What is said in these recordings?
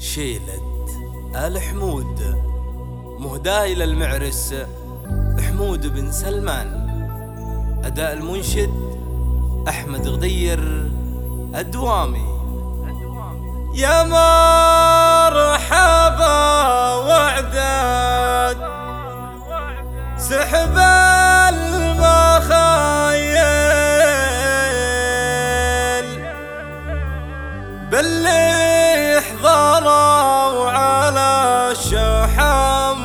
شيلة آل حمود مهداة إلى المعرس حمود بن سلمان. أداء المنشد أحمد غدير الدوامي. يا مرحبا وعداد سحب المخايل باللي حضروا على الشحم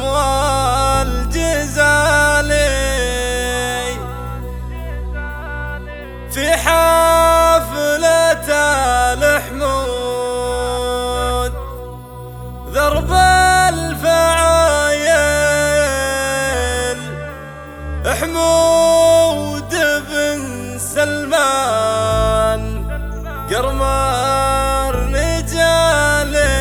والجزالي في حفلة الحمود ضرب الفعايل حمود بن سلمان قرمر رجالي.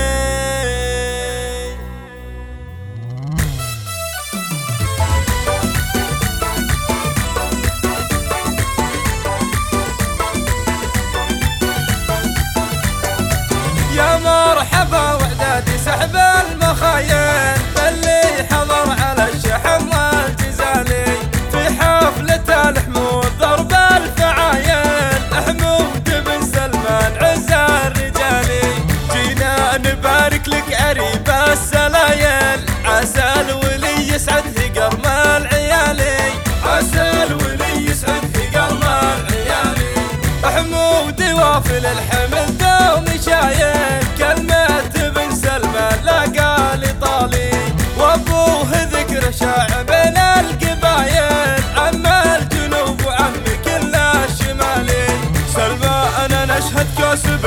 يا مرحبا وعدادي سحب المخايل اللي حضر على الشحم والجزالي في حفلة الحمود ضرب الفعايل حمود بن سلمان عز الرجالي. جينا نبارك لك قريب السلايل عسى الولي يسعد قرم العيالي عسى الولي يسعد قرم العيالي. حمود وافل الحمل دوم شايل كلمة بن سلمان لا قال طالي وابوه ذكر شاع بين القبايل عم الجنوب وعم كل الشمالي. سلمان نشهد كسب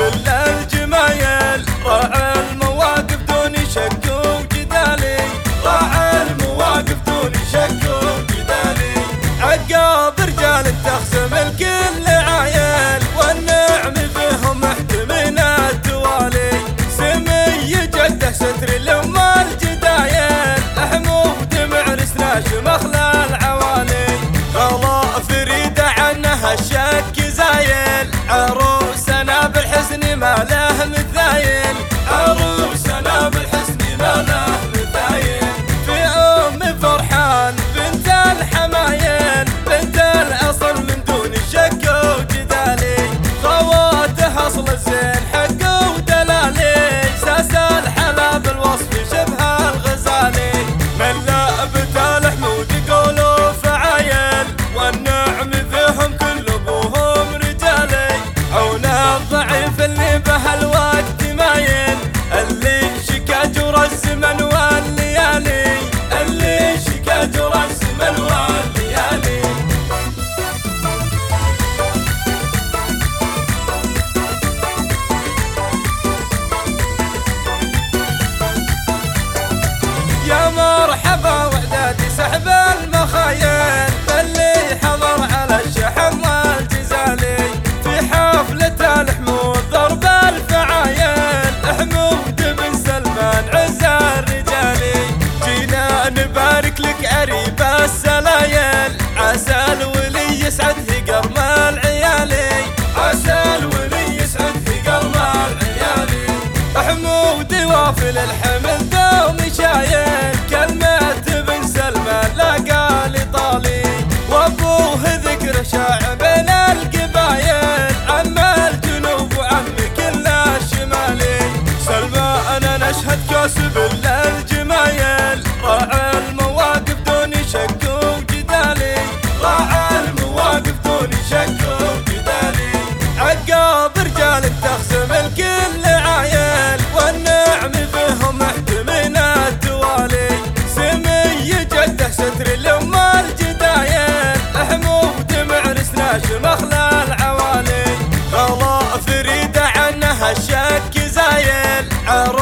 للجمايل راعى المواقف دون شك وجدالي راعى المواقف دون شك وجدالي. عقاب رجال تخصم الكل عايل والنعم فيهم محتمين التوالي. سمي جده ستر لام الجدايل حمود معرس ناشم اخلى العوالي. غلا فريده عنها الشك زايل عروسنا بالحسن ما له مثايل عروسنا بالحسن ما له مثايل. في ام فرحان بنت الحمايل بنت الاصل من دون شك وجدالي خواتها اصل الزين حق ودلالي ساس الحلا بالوصف شبه الغزالي. من لعبة الحمود يقولوا فعايل والنعم فيهم كل ابوهم رجالي. عون الضعيف اللي به الوقت مايل اللي شكا جرى الزمن والليالي اللي شكا جرى الزمن والليالي. يا مرحبا وعدادي سحب المخايل اللي حضر على الشحم والجزالي في حفلة الحمود ضرب الفعايل حمود بن سلمان عز الرجالي. جينا نبارك لك قريب السلايل عسى الولي يسعد قرم العيالي عسى الولي يسعد قرم العيالي. حمود وافل الحمل دوم شايل كلمة بن سلمان لا قال طالي وابوه ذكر شاع بين القبايل عم الجنوب وعم كل الشمالي. سلمان نشهد كسب للجمايل راعى المواقف دون شك وجدالي راعى المواقف دون شك وجدالي. عقاب رجال تخصم الكل عايل والنعم فيهم محتمين التوالي. سمي جده ستر لام الجدايل حمود معرس ناشم اخلى العوالي. غلا فريده عنها الشك زايل